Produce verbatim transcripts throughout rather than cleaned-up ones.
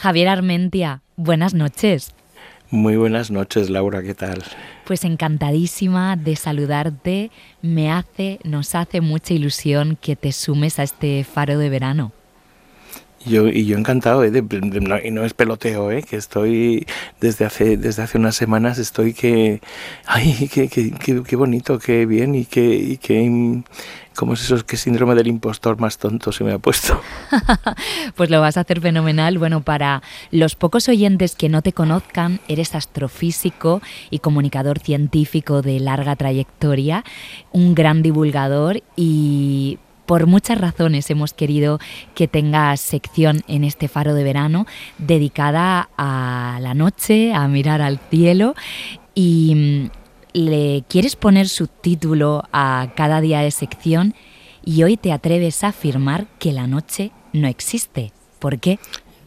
Javier Armentia, buenas noches. Muy buenas noches, Laura, ¿qué tal? Pues encantadísima de saludarte. Me hace, nos hace mucha ilusión que te sumes a este faro de verano. Yo, y yo encantado, ¿eh? de, de, no, y no es peloteo, ¿eh? Que estoy desde hace desde hace unas semanas estoy que, ay, qué que, que, que bonito, qué bien y qué y que, ¿cómo es eso? ¿Qué síndrome del impostor más tonto se me ha puesto? Pues lo vas a hacer fenomenal. Bueno, para los pocos oyentes que no te conozcan, eres astrofísico y comunicador científico de larga trayectoria, un gran divulgador y por muchas razones hemos querido que tengas sección en este faro de verano dedicada a la noche, a mirar al cielo y le quieres poner subtítulo a cada día de sección y hoy te atreves a afirmar que la noche no existe. ¿Por qué?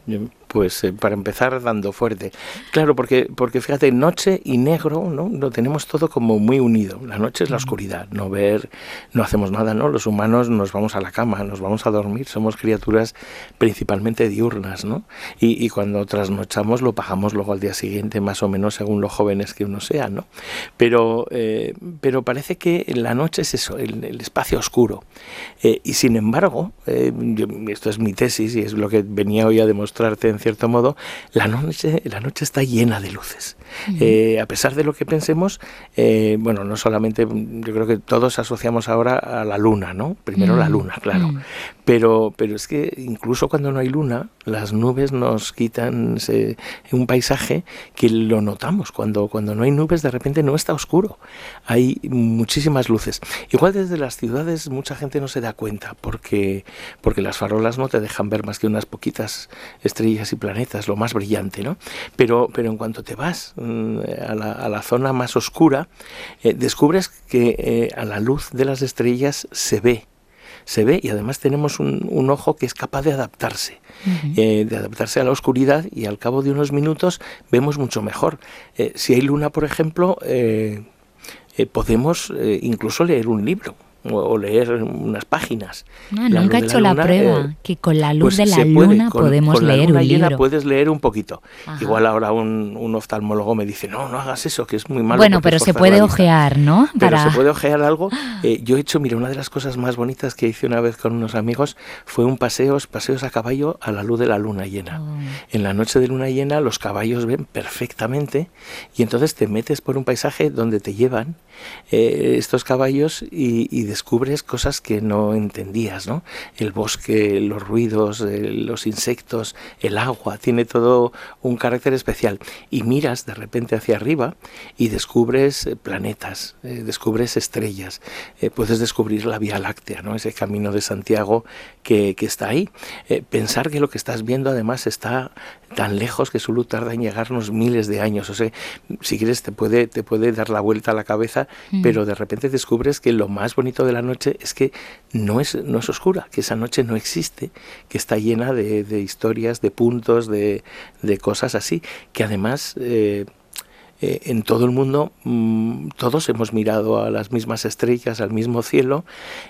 Pues eh, para empezar dando fuerte. Claro, porque porque fíjate, noche y negro, ¿no? Lo tenemos todo como muy unido. La noche es la oscuridad, no ver, no hacemos nada, ¿no? Los humanos nos vamos a la cama, nos vamos a dormir, somos criaturas principalmente diurnas, ¿no? Y, y cuando trasnochamos lo pagamos luego al día siguiente, más o menos según lo jóvenes que uno sea, ¿no? Pero, eh, pero parece que la noche es eso, el, el espacio oscuro. Eh, y sin embargo, eh, yo, esto es mi tesis y es lo que venía hoy a demostrarte en cierto modo, la noche, la noche está llena de luces. Uh-huh. Eh, a pesar de lo que pensemos, eh, bueno, no solamente, yo creo que todos asociamos ahora a la luna, ¿no? Primero uh-huh. la luna, claro. Uh-huh. Pero, pero es que incluso cuando no hay luna, las nubes nos quitan se, un paisaje que lo notamos. Cuando, cuando no hay nubes, de repente no está oscuro. Hay muchísimas luces. Igual desde las ciudades mucha gente no se da cuenta porque, porque las farolas no te dejan ver más que unas poquitas estrellas y planetas, lo más brillante, ¿no? Pero, pero en cuanto te vas mmm, a, la, a la zona más oscura, eh, descubres que eh, a la luz de las estrellas se ve. Se ve y además tenemos un, un ojo que es capaz de adaptarse, uh-huh. eh, de adaptarse a la oscuridad y al cabo de unos minutos vemos mucho mejor. Eh, si hay luna, por ejemplo, eh, eh, podemos eh, incluso leer un libro. O leer unas páginas. No, nunca he hecho la, luna, la prueba, eh, que con la luz pues de la puede, luna con, podemos con leer la luna un llena libro. Puedes leer un poquito. Ajá. Igual ahora un, un oftalmólogo me dice, no, no hagas eso, que es muy malo. Bueno, pero se puede ojear, ¿no? Pero Para... se puede ojear algo. Eh, yo he hecho, mira, una de las cosas más bonitas que hice una vez con unos amigos fue un paseo, paseos a caballo a la luz de la luna llena. Oh. En la noche de luna llena los caballos ven perfectamente y entonces te metes por un paisaje donde te llevan eh, estos caballos y, y descubres cosas que no entendías, ¿no? El bosque, los ruidos, eh, los insectos, el agua, tiene todo un carácter especial. Y miras de repente hacia arriba y descubres eh, planetas, eh, descubres estrellas, eh, puedes descubrir la Vía Láctea, ¿no? Ese camino de Santiago que, que está ahí. Eh, pensar que lo que estás viendo además está tan lejos que su luz tarda en llegarnos miles de años. O sea, si quieres te puede, te puede dar la vuelta a la cabeza, mm. pero de repente descubres que lo más bonito de la noche es que no es, no es oscura, que esa noche no existe, que está llena de, de historias, de puntos, de, de cosas así, que además... Eh, Eh, en todo el mundo mmm, todos hemos mirado a las mismas estrellas, al mismo cielo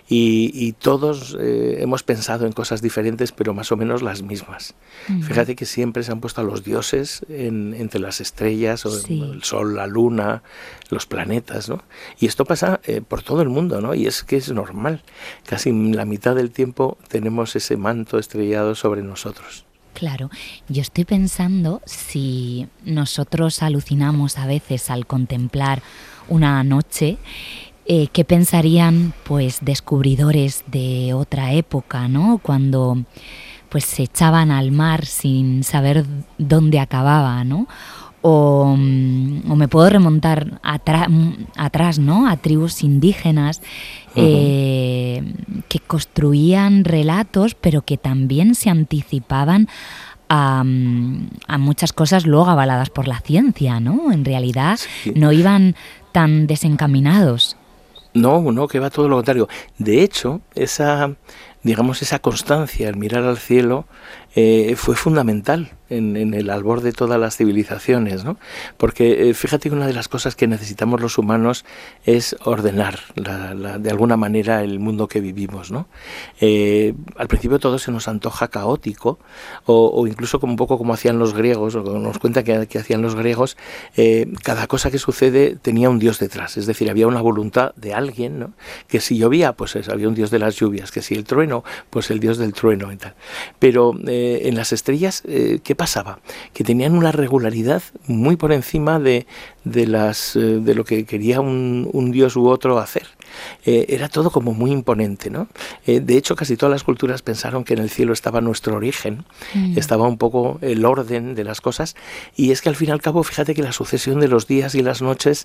y, y todos eh, hemos pensado en cosas diferentes pero más o menos las mismas. Uh-huh. Fíjate que siempre se han puesto a los dioses en, entre las estrellas, o sí. el sol, la luna, los planetas, ¿no? Y esto pasa eh, por todo el mundo, ¿no? Y es que es normal, casi la mitad del tiempo tenemos ese manto estrellado sobre nosotros. Claro, yo estoy pensando si nosotros alucinamos a veces al contemplar una noche, eh, ¿qué pensarían pues descubridores de otra época, ¿no? Cuando pues se echaban al mar sin saber dónde acababa, ¿no? O, o me puedo remontar atra- atrás, ¿no? A tribus indígenas uh-huh. eh, que construían relatos, pero que también se anticipaban a, a muchas cosas luego avaladas por la ciencia, ¿no? En realidad sí. no iban tan desencaminados. No, no, que va todo lo contrario. De hecho, esa, digamos, esa constancia al mirar al cielo eh, fue fundamental en, en el albor de todas las civilizaciones, ¿no? Porque eh, fíjate que una de las cosas que necesitamos los humanos es ordenar la, la, de alguna manera el mundo que vivimos, ¿no? Eh, al principio todo se nos antoja caótico, o, o incluso como un poco como hacían los griegos, o como nos cuenta que, que hacían los griegos, eh, cada cosa que sucede tenía un dios detrás, es decir, había una voluntad de alguien, ¿no? Que si llovía, pues había un dios de las lluvias, que si el trueno, pues el dios del trueno y tal. Pero eh, en las estrellas, eh, ¿qué pasaba? Que tenían una regularidad muy por encima de, de, las, eh, de lo que quería un, un dios u otro hacer. Eh, era todo como muy imponente, ¿no? Eh, de hecho, casi todas las culturas pensaron que en el cielo estaba nuestro origen, mm. estaba un poco el orden de las cosas, y es que al fin y al cabo, fíjate que la sucesión de los días y las noches,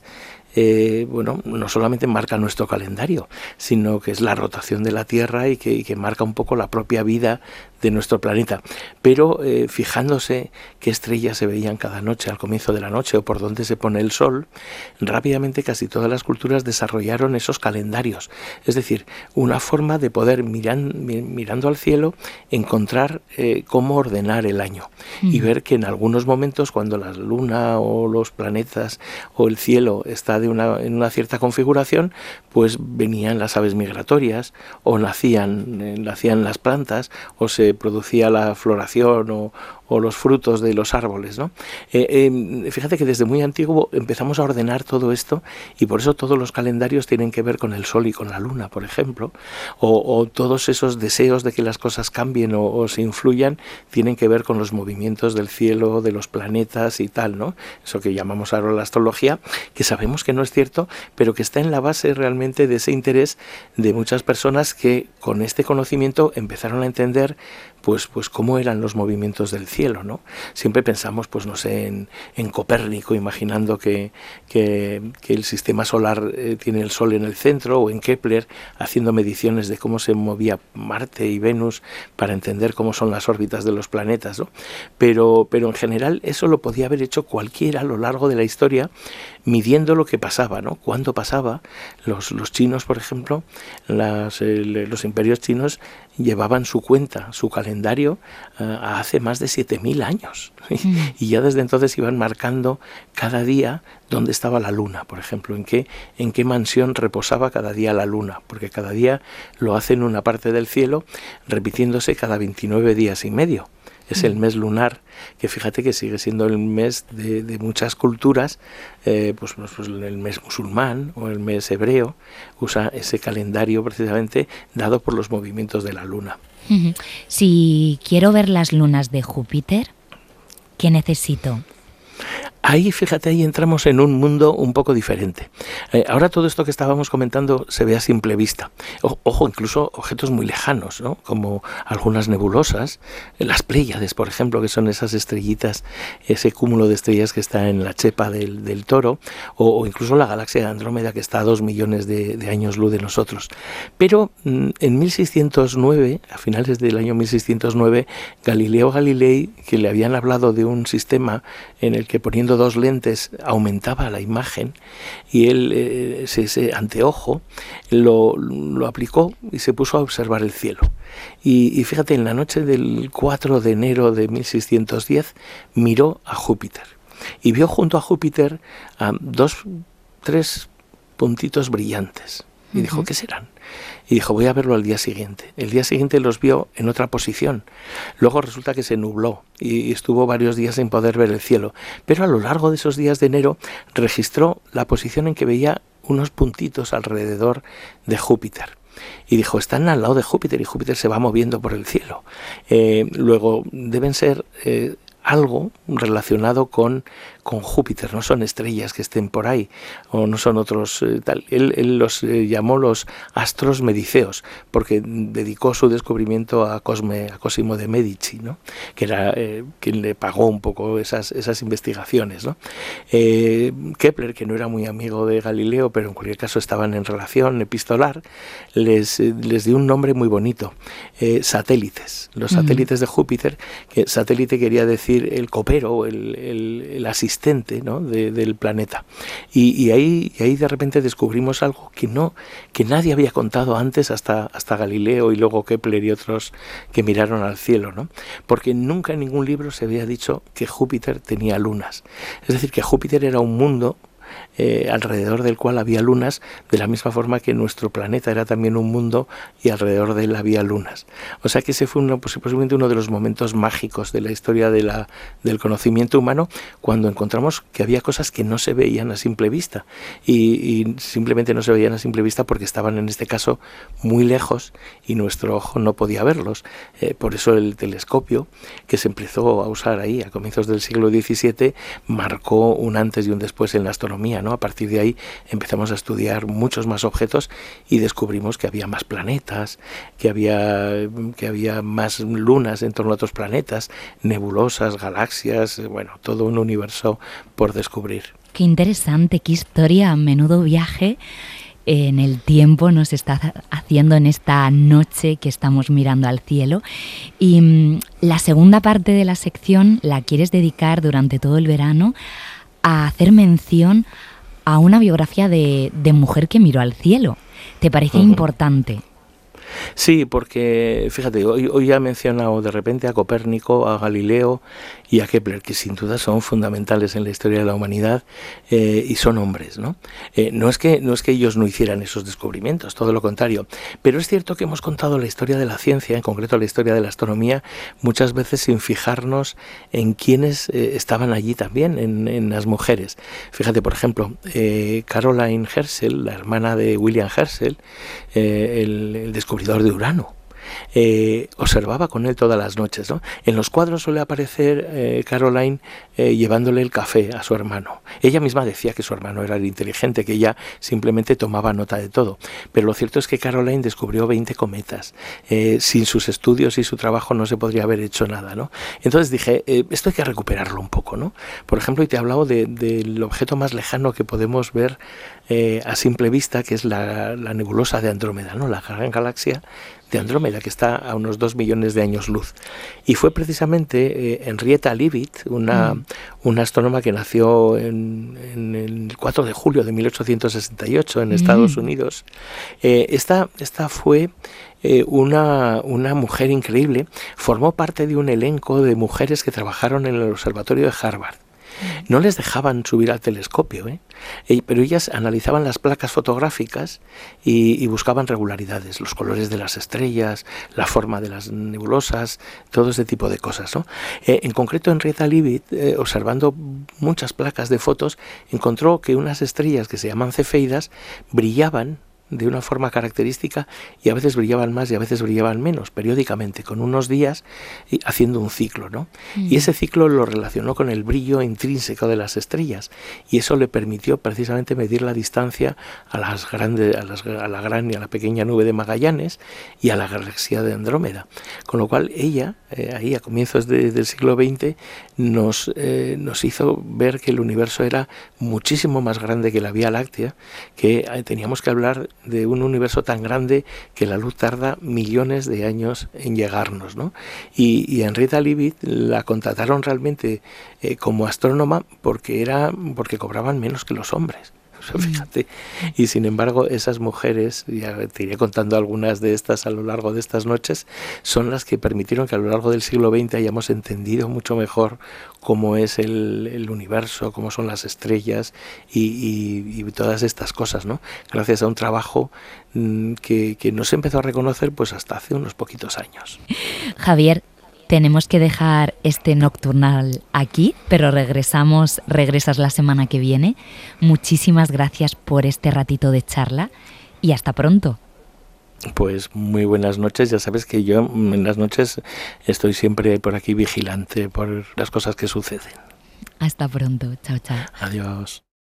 eh, bueno, no solamente marca nuestro calendario, sino que es la rotación de la Tierra y que, y que marca un poco la propia vida de nuestro planeta. Pero eh, fijándose qué estrellas se veían cada noche al comienzo de la noche o por dónde se pone el sol, rápidamente casi todas las culturas desarrollaron esos calendarios. Es decir, una forma de poder, miran, mirando al cielo, encontrar eh, cómo ordenar el año. Mm. Y ver que en algunos momentos, cuando la luna o los planetas o el cielo está de una, en una cierta configuración, pues venían las aves migratorias, o nacían, eh, nacían las plantas, o se producía la floración o, o los frutos de los árboles, ¿no? Eh, eh, fíjate que desde muy antiguo empezamos a ordenar todo esto, y por eso todos los calendarios tienen que ver con el sol y con la luna, por ejemplo, o, o todos esos deseos de que las cosas cambien o, o se influyan tienen que ver con los movimientos del cielo, de los planetas y tal, ¿no? Eso que llamamos ahora la astrología, que sabemos que no es cierto, pero que está en la base realmente de ese interés de muchas personas que con este conocimiento empezaron a entender pues, pues cómo eran los movimientos del cielo, ¿no? Siempre pensamos, pues no sé, en, en Copérnico, imaginando que, que, que el sistema solar eh, tiene el Sol en el centro, o en Kepler, haciendo mediciones de cómo se movía Marte y Venus para entender cómo son las órbitas de los planetas, ¿no? Pero, pero en general eso lo podía haber hecho cualquiera a lo largo de la historia, midiendo lo que pasaba, ¿no? Cuándo pasaba. Los, los chinos, por ejemplo, las, el, los imperios chinos llevaban su cuenta, su calendario, uh, hace más de siete mil años. Mm. Y ya desde entonces iban marcando cada día dónde estaba la luna, por ejemplo, en qué, en qué mansión reposaba cada día la luna, porque cada día lo hace en una parte del cielo, repitiéndose cada veintinueve días y medio. Es el mes lunar, que fíjate que sigue siendo el mes de, de muchas culturas, eh, pues, pues el mes musulmán o el mes hebreo usa ese calendario precisamente dado por los movimientos de la luna. Si quiero ver las lunas de Júpiter, ¿qué necesito? Ahí, fíjate, ahí entramos en un mundo un poco diferente. Eh, ahora todo esto que estábamos comentando se ve a simple vista. O, ojo, incluso objetos muy lejanos, ¿no? Como algunas nebulosas, las Pléyades, por ejemplo, que son esas estrellitas, ese cúmulo de estrellas que está en la chepa del, del Toro, o, o incluso la galaxia de Andrómeda, que está a dos millones de, de años luz de nosotros. Pero mm, en mil seiscientos nueve, a finales del año mil seiscientos nueve, Galileo Galilei, que le habían hablado de un sistema en el que poniendo dos lentes aumentaba la imagen, y él eh, ese, ese anteojo lo, lo aplicó y se puso a observar el cielo. Y, y fíjate, en la noche del cuatro de enero de mil seiscientos diez miró a Júpiter y vio junto a Júpiter a dos, tres puntitos brillantes. Y dijo, uh-huh. ¿qué serán? Y dijo, voy a verlo al día siguiente. El día siguiente los vio en otra posición. Luego resulta que se nubló y estuvo varios días sin poder ver el cielo. Pero a lo largo de esos días de enero registró la posición en que veía unos puntitos alrededor de Júpiter. Y dijo, están al lado de Júpiter y Júpiter se va moviendo por el cielo. Eh, luego deben ser eh, algo relacionado con, con Júpiter, no son estrellas que estén por ahí, o no son otros eh, tal. Él, él los eh, llamó los astros mediceos, porque dedicó su descubrimiento a Cosme, a Cosimo de Medici, ¿no? Que era eh, quien le pagó un poco esas, esas investigaciones, ¿no? Eh, Kepler, que no era muy amigo de Galileo, pero en cualquier caso estaban en relación epistolar, les, eh, les dio un nombre muy bonito, eh, satélites, los satélites mm. de Júpiter, que satélite quería decir decir, el copero, el, el, el asistente, ¿no?, de, del planeta. Y, y, ahí, y ahí de repente descubrimos algo que no que nadie había contado antes hasta, hasta Galileo y luego Kepler y otros que miraron al cielo, ¿no? Porque nunca en ningún libro se había dicho que Júpiter tenía lunas. Es decir, que Júpiter era un mundo Eh, alrededor del cual había lunas, de la misma forma que nuestro planeta era también un mundo y alrededor de él había lunas. O sea que ese fue uno, posiblemente uno de los momentos mágicos de la historia de la, del conocimiento humano, cuando encontramos que había cosas que no se veían a simple vista y, y simplemente no se veían a simple vista porque estaban en este caso muy lejos y nuestro ojo no podía verlos. Eh, por eso el telescopio, que se empezó a usar ahí a comienzos del siglo diecisiete, marcó un antes y un después en la astronomía, ¿no? A partir de ahí empezamos a estudiar muchos más objetos y descubrimos que había más planetas, que había, que había más lunas en torno a otros planetas, nebulosas, galaxias, bueno, todo un universo por descubrir. Qué interesante, qué historia, menudo viaje en el tiempo nos está haciendo en esta noche que estamos mirando al cielo. Y mmm, la segunda parte de la sección la quieres dedicar durante todo el verano a hacer mención a una biografía de, de mujer que miró al cielo. ¿Te parece uh-huh. importante? Sí, porque fíjate, hoy, hoy ya he mencionado de repente a Copérnico, a Galileo y a Kepler, que sin duda son fundamentales en la historia de la humanidad eh, y son hombres, ¿no? Eh, no es que, no es que ellos no hicieran esos descubrimientos, todo lo contrario, pero es cierto que hemos contado la historia de la ciencia, en concreto la historia de la astronomía, muchas veces sin fijarnos en quienes eh, estaban allí también, en, en las mujeres. Fíjate, por ejemplo, eh, Caroline Herschel, la hermana de William Herschel, eh, el, el descubridor de Urano, Eh, observaba con él todas las noches, ¿no? En los cuadros suele aparecer eh, Caroline eh, llevándole el café a su hermano. Ella misma decía que su hermano era el inteligente, que ella simplemente tomaba nota de todo. Pero lo cierto es que Caroline descubrió veinte cometas. Eh, sin sus estudios y su trabajo no se podría haber hecho nada, ¿no? Entonces dije, eh, esto hay que recuperarlo un poco, ¿no? Por ejemplo, y te he hablado de, del objeto más lejano que podemos ver eh, a simple vista, que es la, la nebulosa de Andrómeda, ¿no? La gran galaxia de Andrómeda, que está a unos dos millones de años luz. Y fue precisamente eh, Henrietta Leavitt, una, mm. una astrónoma que nació en, en el cuatro de julio de mil ochocientos sesenta y ocho en mm. Estados Unidos. Eh, esta, esta fue eh, una, una mujer increíble, formó parte de un elenco de mujeres que trabajaron en el observatorio de Harvard. No les dejaban subir al telescopio, ¿eh? Eh, pero ellas analizaban las placas fotográficas y, y buscaban regularidades, los colores de las estrellas, la forma de las nebulosas, todo ese tipo de cosas, ¿no? Eh, en concreto, Henrietta Leavitt, eh, observando muchas placas de fotos, encontró que unas estrellas que se llaman cefeidas brillaban de una forma característica y a veces brillaban más y a veces brillaban menos, periódicamente, con unos días y haciendo un ciclo, ¿no? Mm. Y ese ciclo lo relacionó con el brillo intrínseco de las estrellas y eso le permitió precisamente medir la distancia a las grandes, a, las, a la gran y a la pequeña nube de Magallanes y a la galaxia de Andrómeda. Con lo cual ella, eh, ahí a comienzos de, del siglo veinte, nos, eh, nos hizo ver que el universo era muchísimo más grande que la Vía Láctea, que eh, teníamos que hablar de un universo tan grande que la luz tarda millones de años en llegarnos, ¿no? Y, y Henrietta Leavitt la contrataron realmente eh, como astrónoma porque era porque cobraban menos que los hombres. O sea, fíjate, y sin embargo esas mujeres, ya te iré contando algunas de estas a lo largo de estas noches, son las que permitieron que a lo largo del siglo veinte hayamos entendido mucho mejor cómo es el, el universo, cómo son las estrellas y, y, y todas estas cosas, ¿no? Gracias a un trabajo mmm, que, que no se empezó a reconocer pues hasta hace unos poquitos años. Javier, tenemos que dejar este nocturnal aquí, pero regresamos, regresas la semana que viene. Muchísimas gracias por este ratito de charla y hasta pronto. Pues muy buenas noches. Ya sabes que yo en las noches estoy siempre por aquí vigilante por las cosas que suceden. Hasta pronto. Chao, chao. Adiós.